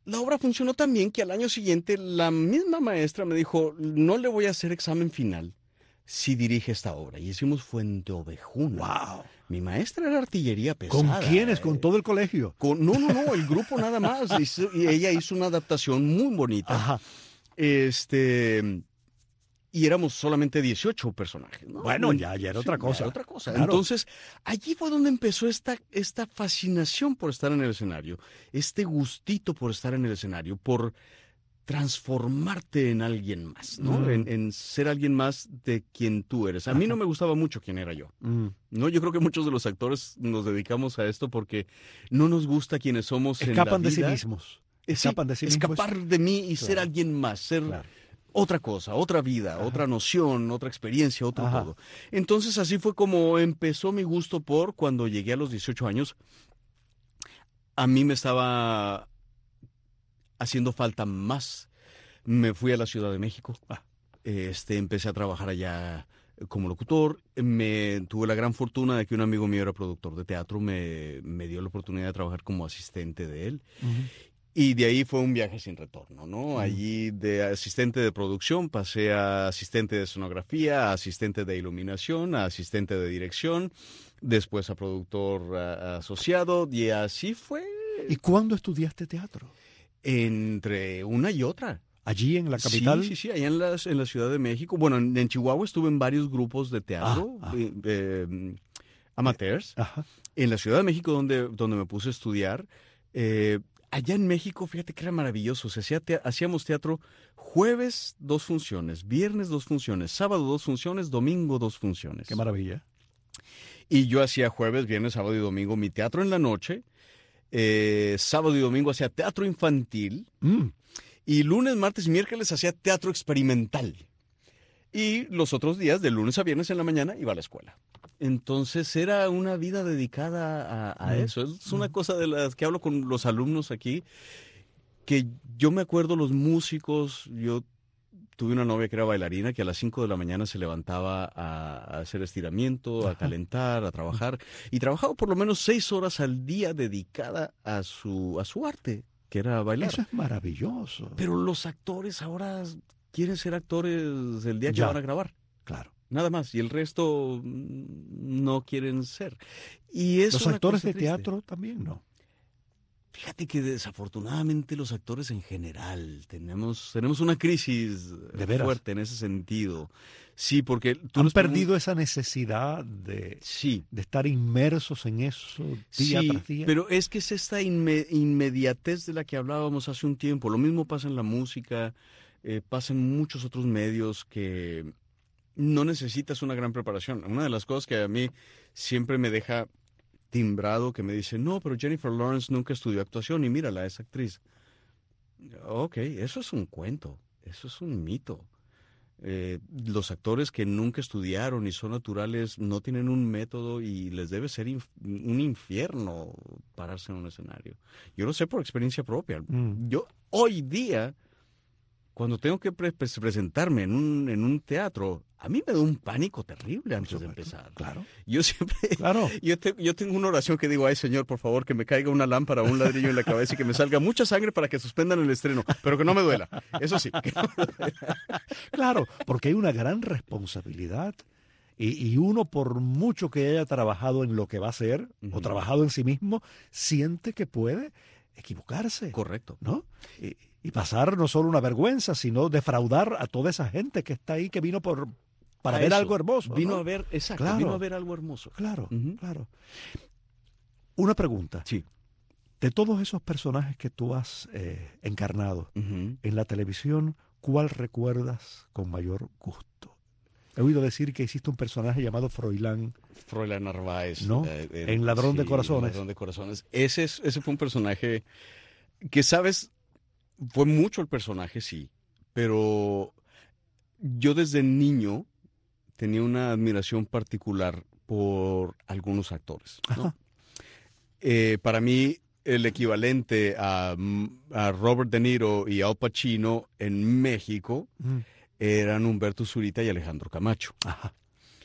la obra funcionó tan bien que al año siguiente la misma maestra me dijo, no le voy a hacer examen final si dirige esta obra. Y hicimos Fuente Ovejuna. ¡Wow! Mi maestra era artillería pesada. ¿Con quiénes? ¿Con todo el colegio? Con, no, no, no, el grupo nada más. Hizo, y ella hizo una adaptación muy bonita. Ajá. Este... Y éramos solamente dieciocho personajes, ¿no? Bueno, ya, ya era Sí, otra cosa. Ya era otra cosa. Claro. Entonces, allí fue donde empezó esta, esta fascinación por estar en el escenario, este gustito por estar en el escenario, por transformarte en alguien más, ¿no? Mm. En, en ser alguien más de quien tú eres. A mí Ajá. no me gustaba mucho quién era yo. Mm. No, yo creo que muchos de los actores nos dedicamos a esto porque no nos gusta quienes somos en la Escapan de sí vida. mismos. Eh, sí, Escapan de sí mismos. escapar de mí y Claro. ser alguien más, ser Claro. otra cosa, otra vida, Ajá. otra noción, otra experiencia, otro Ajá. todo. Entonces así fue como empezó mi gusto por cuando llegué a los dieciocho años. A mí me estaba haciendo falta más. Me fui a la Ciudad de México. Ah. Este, empecé a trabajar allá como locutor. Me tuve la gran fortuna de que un amigo mío era productor de teatro. Me, me dio la oportunidad de trabajar como asistente de él. Ujú. Y de ahí fue un viaje sin retorno, ¿no? Allí de asistente de producción pasé a asistente de escenografía, a asistente de iluminación, a asistente de dirección, después a productor a- asociado y así fue ¿Y cuándo estudiaste teatro? entre una y otra. ¿Allí en la capital? Sí, sí, sí, allá en la, en la Ciudad de México. Bueno, en, en Chihuahua estuve en varios grupos de teatro, Ah, ah. eh, eh, amateurs. Ajá. En la Ciudad de México, donde, donde me puse a estudiar, eh, allá en México, fíjate que era maravilloso. Se hacía te- hacíamos teatro jueves, dos funciones, viernes, dos funciones, sábado, dos funciones, domingo, dos funciones. Qué maravilla. Y yo hacía jueves, viernes, sábado y domingo mi teatro en la noche. Eh, sábado y domingo hacía teatro infantil. Mm. Y lunes, martes y miércoles hacía teatro experimental. Y los otros días, de lunes a viernes en la mañana, iba a la escuela. Entonces era una vida dedicada a, a Mm. eso. Es una cosa de las que hablo con los alumnos aquí, que yo me acuerdo los músicos, yo tuve una novia que era bailarina, que a las cinco de la mañana se levantaba a, a hacer estiramiento, a calentar, a trabajar, y trabajaba por lo menos seis horas al día dedicada a su, a su arte, que era bailar. Eso es maravilloso. Pero los actores ahora quieren ser actores el día que Ya. van a grabar. Claro. Nada más. Y el resto mm, no quieren ser. Y es Los una actores cosa de triste. teatro también, ¿no? Fíjate que desafortunadamente los actores en general tenemos, tenemos una crisis ¿De veras? fuerte en ese sentido. Sí, porque tú Han les perdido pregun- esa necesidad de, Sí. de estar inmersos en eso día Sí, tras día. pero es que es esta inme- inmediatez de la que hablábamos hace un tiempo. Lo mismo pasa en la música, eh, pasa en muchos otros medios que no necesitas una gran preparación. Una de las cosas que a mí siempre me deja timbrado, que me dice, no, pero Jennifer Lawrence nunca estudió actuación y mírala, es actriz. Ok, eso es un cuento, eso es un mito. Eh, los actores que nunca estudiaron y son naturales no tienen un método y les debe ser inf- un infierno pararse en un escenario. Yo lo sé por experiencia propia. Mm. Yo hoy día, cuando tengo que pre- pre- presentarme en un, en un teatro, a mí me da un pánico terrible antes de supuesto, empezar. claro. Yo siempre, Claro. yo, te- yo tengo una oración que digo, ay Señor, por favor, que me caiga una lámpara o un ladrillo en la cabeza y que me salga mucha sangre para que suspendan el estreno, pero que no me duela. Eso sí. que no me duela. Claro, porque hay una gran responsabilidad y, y uno, por mucho que haya trabajado en lo que va a hacer o Ujú. trabajado en sí mismo, siente que puede equivocarse, Correcto. ¿no? Y, y pasar no solo una vergüenza, sino defraudar a toda esa gente que está ahí, que vino por para A ver eso. algo hermoso. Vino ¿no? a ver, exacto, Claro. vino a ver algo hermoso. Claro, Ujú. claro. Una pregunta. Sí. De todos esos personajes que tú has eh, encarnado Ujú. en la televisión, ¿cuál recuerdas con mayor gusto? He oído decir que existe un personaje llamado Froilán. Froilán Narváez. ¿No? eh, En Ladrón de Corazones. Ladrón de Corazones. Ese, es- ese fue un personaje que, ¿sabes? Fue mucho el personaje, sí. Pero yo desde niño tenía una admiración particular por algunos actores, ¿no? Ajá. Eh, para mí, el equivalente a, a Robert De Niro y Al Pacino en México Mm. eran Humberto Zurita y Alejandro Camacho. Ajá.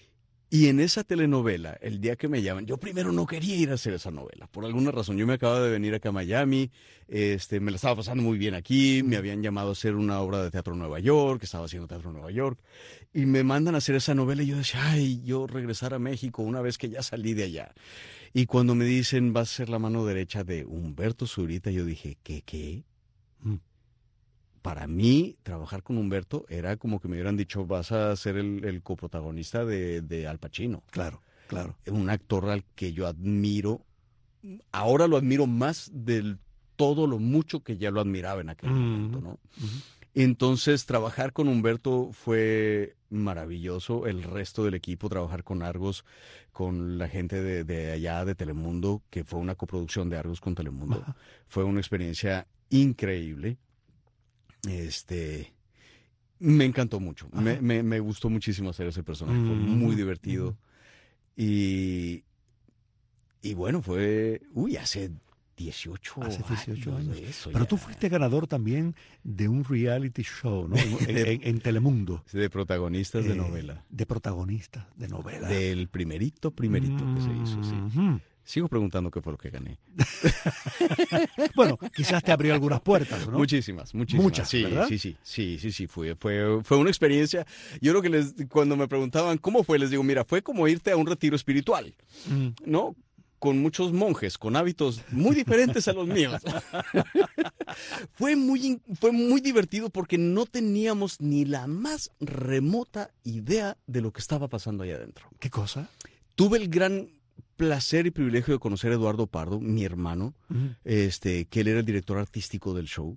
Y en esa telenovela, el día que me llaman, yo primero no quería ir a hacer esa novela, por alguna razón. Yo me acababa de venir acá a Miami, este, me la estaba pasando muy bien aquí, me habían llamado a hacer una obra de teatro en Nueva York, estaba haciendo teatro en Nueva York, y me mandan a hacer esa novela y yo decía, ay, yo regresar a México una vez que ya salí de allá. Y cuando me dicen, vas a ser la mano derecha de Humberto Zurita, yo dije, ¿qué, qué? Mm. Para mí, trabajar con Humberto era como que me hubieran dicho, vas a ser el, el coprotagonista de, de Al Pacino. Claro, claro. Un actor al que yo admiro. Ahora lo admiro más del todo lo mucho que ya lo admiraba en aquel mm-hmm. momento, ¿no? Mm-hmm. Entonces, trabajar con Humberto fue maravilloso. El resto del equipo, trabajar con Argos, con la gente de, de allá de Telemundo, que fue una coproducción de Argos con Telemundo, Ajá. fue una experiencia increíble. Este, me encantó mucho, me, me, me gustó muchísimo hacer ese personaje, mm, fue muy divertido. Mm. Y, y bueno, fue, uy, hace dieciocho, hace dieciocho años. años. Eso, Pero ya. Tú fuiste ganador también de un reality show, ¿no? En, en, en Telemundo. De protagonistas eh, de novela. De protagonistas de novela. Del primerito, primerito mm, que se hizo, sí. Mm. Sigo preguntando qué fue lo que gané. Bueno, quizás te abrió algunas puertas, ¿no? Muchísimas, muchísimas. Muchas, sí, ¿verdad? Sí, sí, sí, sí, sí, fue, fue, fue una experiencia. Yo creo que les, cuando me preguntaban cómo fue, les digo, mira, fue como irte a un retiro espiritual, mm. ¿no? Con muchos monjes, con hábitos muy diferentes a los míos. fue, muy, fue muy divertido porque no teníamos ni la más remota idea de lo que estaba pasando allá adentro. ¿Qué cosa? Tuve el gran placer y privilegio de conocer a Eduardo Pardo, mi hermano, uh-huh. este, que él era el director artístico del show.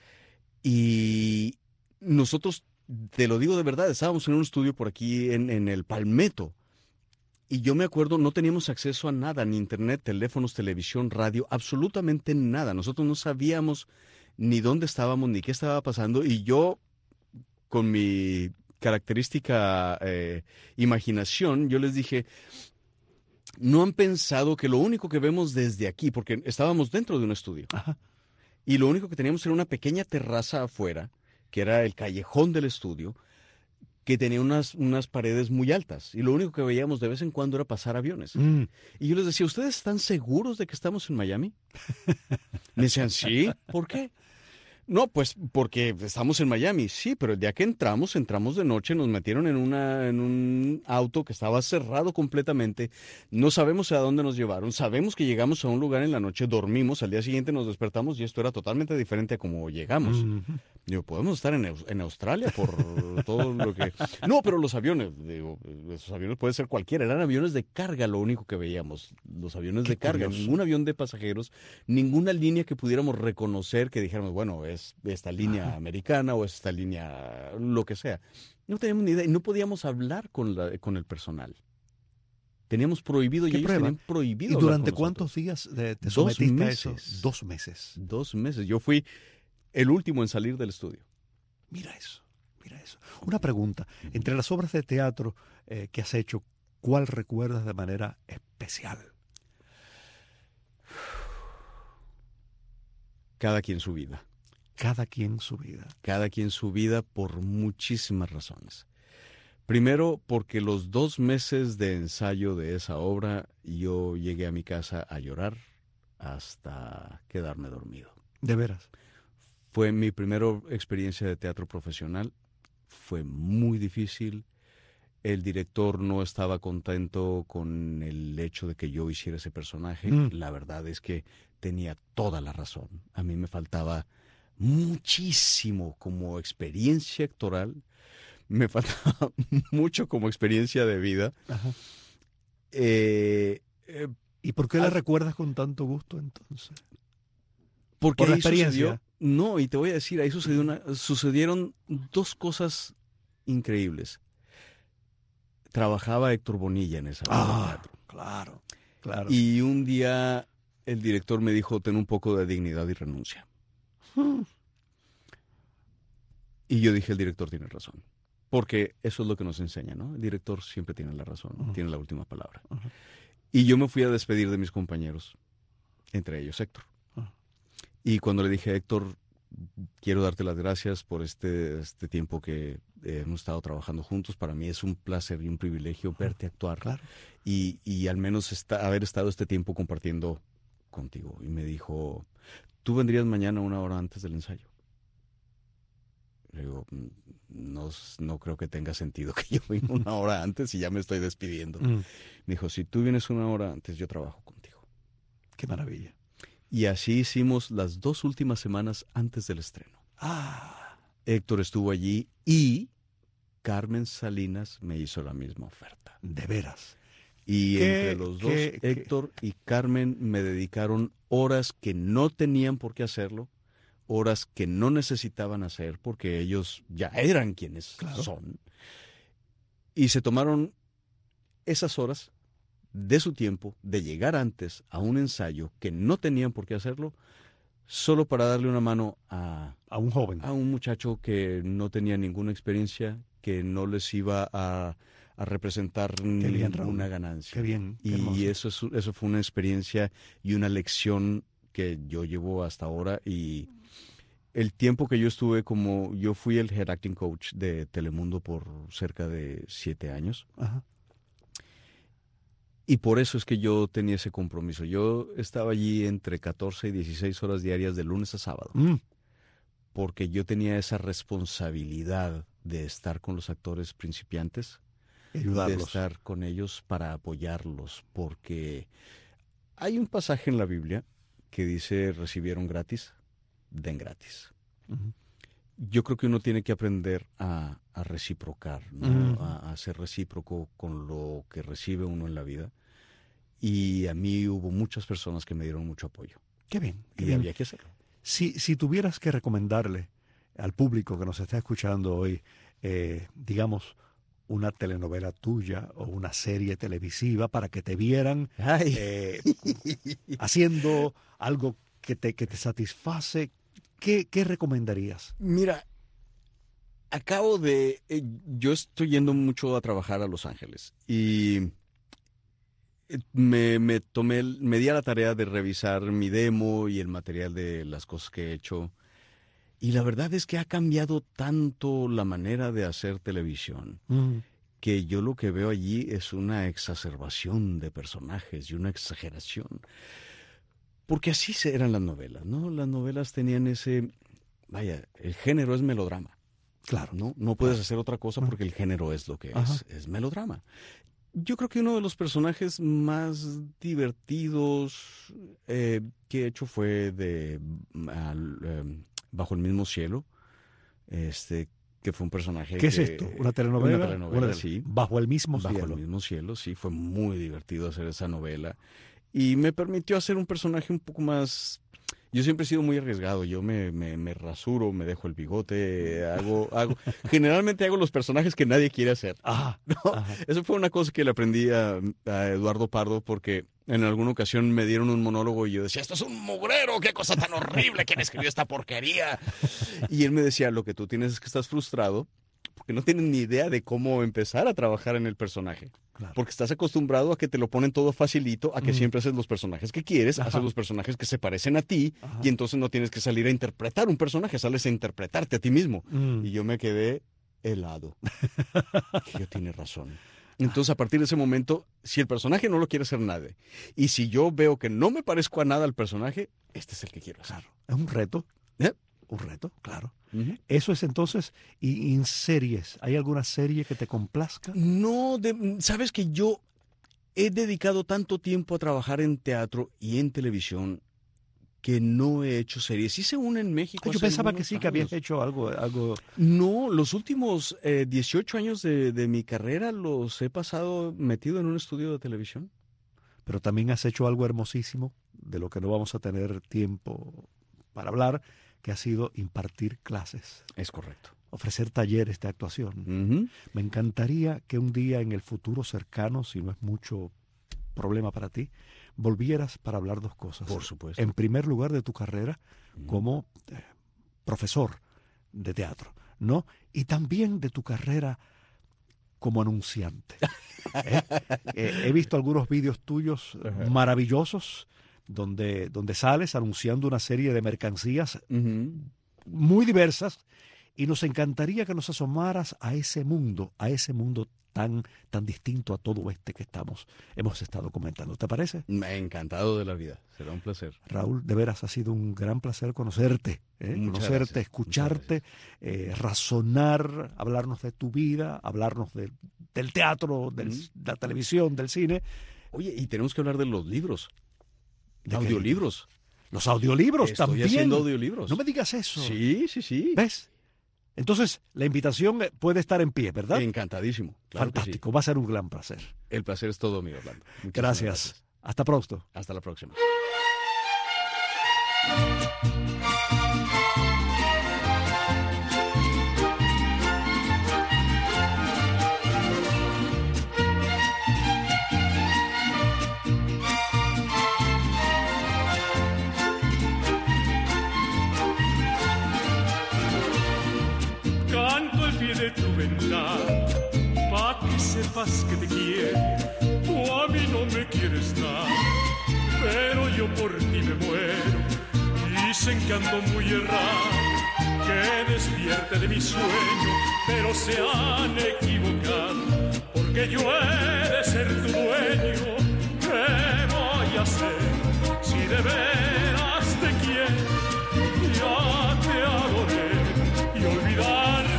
Y nosotros, te lo digo de verdad, estábamos en un estudio por aquí en, en el Palmetto. Y yo me acuerdo, no teníamos acceso a nada, ni internet, teléfonos, televisión, radio, absolutamente nada. Nosotros no sabíamos ni dónde estábamos, ni qué estaba pasando. Y yo, con mi característica eh, imaginación, yo les dije, no han pensado que lo único que vemos desde aquí, porque estábamos dentro de un estudio, Ajá. y lo único que teníamos era una pequeña terraza afuera, que era el callejón del estudio, que tenía unas, unas paredes muy altas, y lo único que veíamos de vez en cuando era pasar aviones. Mm. Y yo les decía, ¿ustedes están seguros de que estamos en Miami? Me decían, sí, ¿por qué? No, pues porque estamos en Miami, sí, pero el día que entramos, entramos de noche, nos metieron en, una, en un auto que estaba cerrado completamente, no sabemos a dónde nos llevaron, sabemos que llegamos a un lugar en la noche, dormimos, al día siguiente nos despertamos y esto era totalmente diferente a como llegamos. Uh-huh. Digo, podemos estar en, en Australia por todo lo que... No, pero los aviones, digo, esos aviones pueden ser cualquiera, eran aviones de carga lo único que veíamos, los aviones Qué de carga, curioso. Ningún avión de pasajeros, ninguna línea que pudiéramos reconocer que dijéramos, bueno, es esta línea Ajá. americana o esta línea lo que sea. No teníamos ni idea y no podíamos hablar con, la, con el personal. Teníamos prohibido y ellos prueba? tenían prohibido. ¿Y durante cuántos días te, te sometiste a eso? Dos meses. Dos meses. Yo fui el último en salir del estudio. Mira eso, mira eso. Una pregunta. Entre las obras de teatro eh, que has hecho, ¿cuál recuerdas de manera especial? Cada quien su vida. Cada quien su vida. Cada quien su vida por muchísimas razones. Primero, porque los dos meses de ensayo de esa obra, yo llegué a mi casa a llorar hasta quedarme dormido. ¿De veras? Fue mi primera experiencia de teatro profesional. Fue muy difícil. El director no estaba contento con el hecho de que yo hiciera ese personaje. Mm. La verdad es que tenía toda la razón. A mí me faltaba muchísimo como experiencia actoral, me faltaba mucho como experiencia de vida. Ajá. Eh, eh, ¿Y por qué la recuerdas con tanto gusto entonces? Porque ¿Por la ahí experiencia? Sucedió, no, y te voy a decir, ahí sucedió una, sucedieron dos cosas increíbles. Trabajaba Héctor Bonilla en esa obra ah, de teatro. Claro, claro. Y un día el director me dijo, ten un poco de dignidad y renuncia. Hmm. Y yo dije, el director tiene razón. Porque eso es lo que nos enseña, ¿no? El director siempre tiene la razón, uh-huh. tiene la última palabra. Uh-huh. Y yo me fui a despedir de mis compañeros, entre ellos Héctor. Uh-huh. Y cuando le dije, Héctor, quiero darte las gracias por este, este tiempo que eh, hemos estado trabajando juntos. Para mí es un placer y un privilegio verte actuar. Claro. Y, y al menos está, haber estado este tiempo compartiendo contigo. Y me dijo, ¿tú vendrías mañana una hora antes del ensayo? Le digo, no, no creo que tenga sentido que yo venga una hora antes y ya me estoy despidiendo. Mm. Me dijo, si tú vienes una hora antes, yo trabajo contigo. Qué maravilla. Y así hicimos las dos últimas semanas antes del estreno. Ah. Héctor estuvo allí y Carmen Salinas me hizo la misma oferta. De veras. Y ¿Qué, entre los dos, qué, Héctor qué? y Carmen me dedicaron horas que no tenían por qué hacerlo, horas que no necesitaban hacer porque ellos ya eran quienes Claro. son. Y se tomaron esas horas de su tiempo de llegar antes a un ensayo que no tenían por qué hacerlo, solo para darle una mano a, A un joven. a un muchacho que no tenía ninguna experiencia, que no les iba a, a representar bien, ninguna Raúl. ganancia. Qué bien. Qué Y hermoso. eso, es, eso fue una experiencia y una lección que yo llevo hasta ahora. Y el tiempo que yo estuve como, yo fui el head acting coach de Telemundo por cerca de siete años. Ajá. Y por eso es que yo tenía ese compromiso. Yo estaba allí entre catorce y dieciséis horas diarias de lunes a sábado. Mm. Porque yo tenía esa responsabilidad de estar con los actores principiantes, Ayudarlos. de estar con ellos para apoyarlos, porque hay un pasaje en la Biblia que dice, recibieron gratis, den gratis. Ujú. Yo creo que uno tiene que aprender a, a reciprocar, ¿no? Ujú. a, a ser recíproco con lo que recibe uno en la vida. Y a mí hubo muchas personas que me dieron mucho apoyo. Qué bien. Qué Y bien. había que hacerlo. Si, si tuvieras que recomendarle al público que nos está escuchando hoy, eh, digamos, una telenovela tuya o una serie televisiva para que te vieran Ay. eh, haciendo algo que te, que te satisface, ¿qué, qué recomendarías? Mira, acabo de... eh, yo estoy yendo mucho a trabajar a Los Ángeles y eh, me, me tomé, el- me di a la tarea de revisar mi demo y el material de las cosas que he hecho. Y la verdad es que ha cambiado tanto la manera de hacer televisión Mm. que yo lo que veo allí es una exacerbación de personajes y una exageración. Porque así se- eran las novelas, ¿no? Las novelas tenían ese... Vaya, el género es melodrama. Claro. No, no puedes hacer otra cosa porque el género es lo que Ajá. es, es melodrama. Yo creo que uno de los personajes más divertidos eh, que he hecho fue de mm, al, eh, Bajo el mismo cielo, este, que fue un personaje ¿Qué es que- esto? ¿Una telenovela? Una telenovela, Una- sí. Bajo el mismo Bajo cielo. el mismo cielo, sí, fue muy divertido hacer esa novela y me permitió hacer un personaje un poco más... Yo siempre he sido muy arriesgado, yo me, me, me rasuro, me dejo el bigote, hago, hago, generalmente hago los personajes que nadie quiere hacer. Ajá. ¿No? Ajá. Eso fue una cosa que le aprendí a, a Eduardo Pardo porque en alguna ocasión me dieron un monólogo y yo decía, esto es un mugrero, qué cosa tan horrible, ¿quién escribió esta porquería? Y él me decía, lo que tú tienes es que estás frustrado porque no tienes ni idea de cómo empezar a trabajar en el personaje. Claro. Porque estás acostumbrado a que te lo ponen todo facilito, a que Mm. siempre haces los personajes que quieres, Ajá. haces los personajes que se parecen a ti, Ajá. y entonces no tienes que salir a interpretar un personaje, sales a interpretarte a ti mismo. Mm. Y yo me quedé helado. Yo tiene razón. Entonces, a partir de ese momento, si el personaje no lo quiere hacer nadie, y si yo veo que no me parezco a nada al personaje, este es el que quiero hacer. Es un reto. ¿Eh? Un reto, claro. Ujú. Eso es entonces, y, y en series, ¿hay alguna serie que te complazca? No, de- sabes que yo he dedicado tanto tiempo a trabajar en teatro y en televisión que no he hecho series. Hice una en México. Yo hace pensaba que algunos sí, que habías años. hecho algo, algo. No, los últimos eh, dieciocho años de, de mi carrera los he pasado metido en un estudio de televisión. Pero también has hecho algo hermosísimo, de lo que no vamos a tener tiempo para hablar, que ha sido impartir clases, Es correcto. ofrecer talleres de actuación. Ujú. Me encantaría que un día en el futuro cercano, si no es mucho problema para ti, volvieras para hablar dos cosas. Por supuesto. En primer lugar, de tu carrera Ujú. como eh, profesor de teatro, ¿no? Y también de tu carrera como anunciante. ¿eh? Eh, he visto algunos vídeos tuyos Ajá. maravillosos donde, donde sales anunciando una serie de mercancías Ujú. muy diversas y nos encantaría que nos asomaras a ese mundo, a ese mundo tan, tan distinto a todo este que estamos, hemos estado comentando. ¿Te parece? Me ha encantado de la vida, será un placer. Raúl, de veras ha sido un gran placer conocerte, ¿eh? conocerte, gracias, escucharte, eh, razonar, hablarnos de tu vida, hablarnos de, del teatro, de mm. la televisión, del cine. Oye, y tenemos que hablar de los libros, ¿De audiolibros. Los audiolibros Estoy también. haciendo audiolibros. No me digas eso. Sí, sí, sí. ¿Ves? Entonces, la invitación puede estar en pie, ¿verdad? Encantadísimo. Claro. Fantástico, sí. Va a ser un gran placer. El placer es todo mío, Orlando. Gracias. gracias. Hasta pronto. Hasta la próxima. De tu ventana, pa' que sepas que te quiero. Tú a mí no me quieres dar, pero yo por ti me muero. Dicen que ando muy errado, que despierte de mi sueño, pero se han equivocado, porque yo he de ser tu dueño. ¿Qué voy a hacer si de veras te quiero? Ya te adoré y olvidarte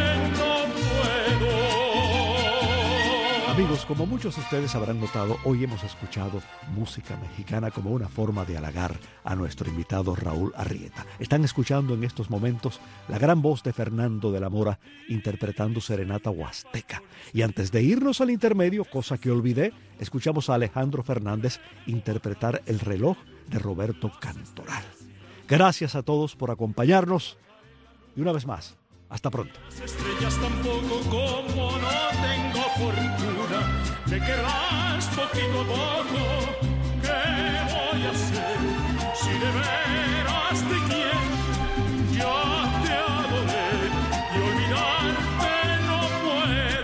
Amigos, como muchos de ustedes habrán notado, hoy hemos escuchado música mexicana como una forma de halagar a nuestro invitado Raúl Arrieta. Están escuchando en estos momentos la gran voz de Fernando de la Mora interpretando Serenata Huasteca. Y antes de irnos al intermedio, cosa que olvidé, escuchamos a Alejandro Fernández interpretar El reloj de Roberto Cantoral. Gracias a todos por acompañarnos y una vez más, hasta pronto. Las estrellas tampoco, como no tengo fortuna, me querrás poquito a poco. ¿Qué voy a hacer si de veras te quiero? Ya te adoré y olvidarte no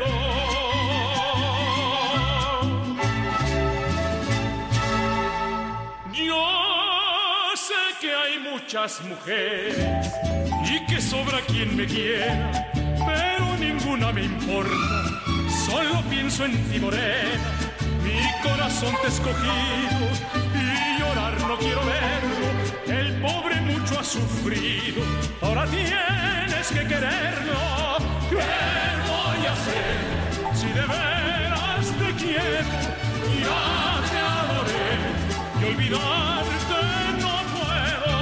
puedo. Yo sé que hay muchas mujeres y que sobra quien me quiera, pero ninguna me importa, solo pienso en ti, morena. Mi corazón te ha escogido y llorar no quiero verlo. El pobre mucho ha sufrido, ahora tienes que quererlo. ¿Qué voy a hacer si de veras te quiero? Ya te adoré y olvidarte no puedo.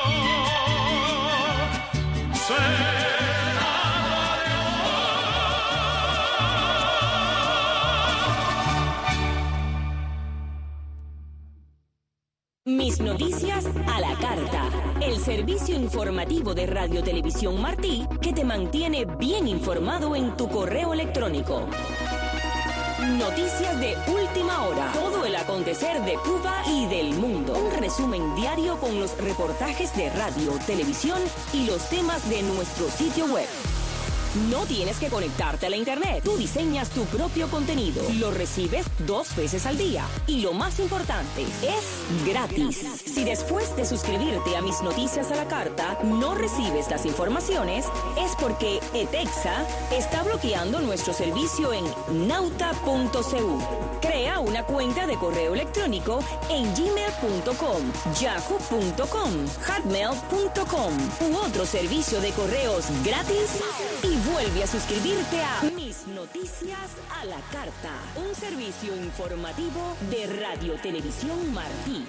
Mis noticias a la carta. El servicio informativo de Radio Televisión Martí que te mantiene bien informado en tu correo electrónico. Noticias de última hora. Todo el acontecer de Cuba y del mundo. Un resumen diario con los reportajes de radio, televisión y los temas de nuestro sitio web. No tienes que conectarte a la internet. Tú diseñas tu propio contenido. Lo recibes dos veces al día. Y lo más importante, es gratis. Si después de suscribirte a Mis Noticias a la Carta no recibes las informaciones, es porque ETEXA está bloqueando nuestro servicio en nauta punto c u. Crea una cuenta de correo electrónico en gmail punto com, yahoo punto com, hotmail punto com u otro servicio de correos gratis y vuelve a suscribirte a Mis Noticias a la Carta, un servicio informativo de Radio Televisión Martí.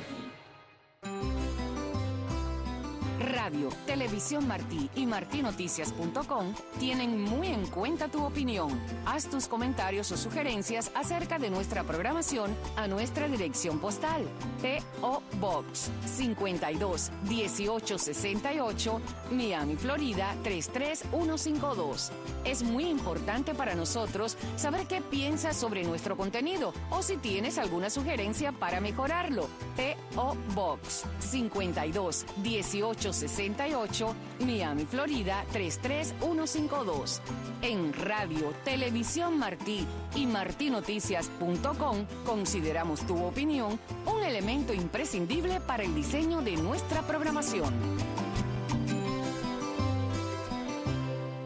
Radio, Televisión Martí y martí noticias punto com tienen muy en cuenta tu opinión. Haz tus comentarios o sugerencias acerca de nuestra programación a nuestra dirección postal. P O Box cincuenta y dos dieciocho sesenta y ocho, Miami, Florida tres tres uno cinco dos. Es muy importante para nosotros saber qué piensas sobre nuestro contenido o si tienes alguna sugerencia para mejorarlo. P O Box cincuenta y dos dieciocho sesenta y ocho, Miami, Florida tres tres uno cinco dos. En Radio, Televisión Martí y martí noticias punto com consideramos tu opinión un elemento imprescindible para el diseño de nuestra programación.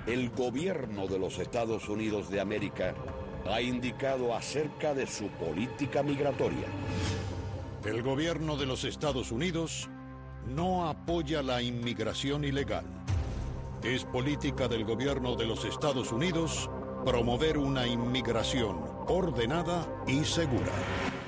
el gobierno de los Estados Unidos de América ha indicado acerca de su política migratoria. El gobierno de los Estados Unidos no apoya la inmigración ilegal. Es política del gobierno de los Estados Unidos promover una inmigración ordenada y segura.